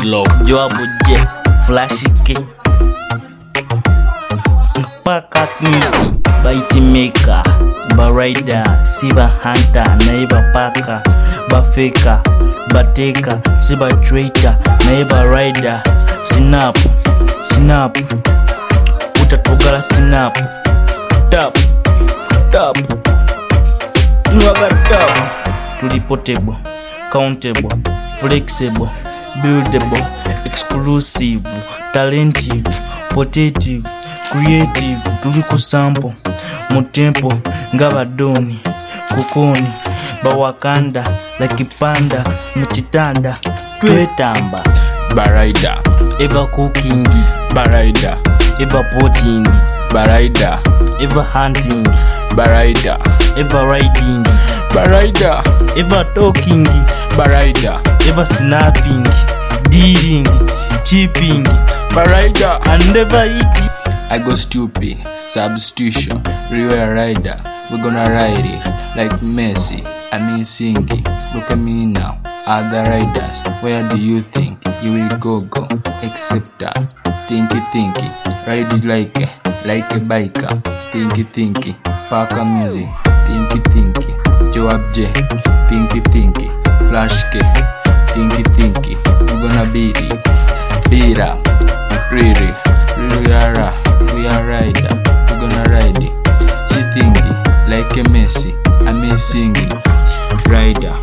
slow Joab J Flash K Pack music Bite maker Barida Siba hunter Naiba paka Bafeka Bateka Siba traitor Naiba rider Snap Utatogala snap Tap Nwaga tap Tulipotable Countable Flexible Buildable Exclusive Talentive Potative Creative tuli ku sample mu tempo ngabadoni kukoni bawakanda like panda mu kitanda twetamba Barida eva cooking Barida eva potting Barida eva hunting Barida eva riding Barida eva talking Barida eva snapping dealing chipping Barida and never eating. I go stupid, substitution, real rider, we're gonna ride it, like Messi, I mean singing, look at me now, other riders, where do you think you will go, except that, thinky, ride it like a biker, thinky, Parker music, thinky, Joab J, thinky, Flash K, thinky, we're gonna beat up, really, we are rider, we're gonna ride it. She thinking like a Messi, I mean singing. Rider,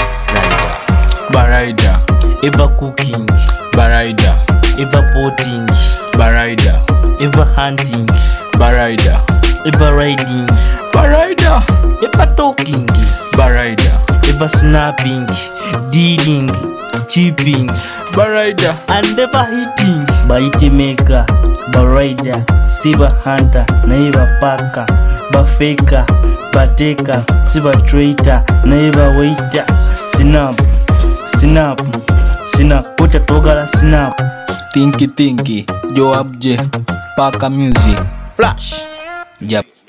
Barida, Eva cooking, Barida, Eva potting, Barida, Eva hunting, Barida, Eva riding, Barida, Eva talking, Barida, Eva snapping, dealing, chipping, Barida, and never hitting. Bite maker, Barida, Siba hunter, Naiba paka, Bafeka, Bateka, Siba traitor, Naiba waiter, Snap, utatogala snap. Thinky, Joab J, Parker music, Flash, yep.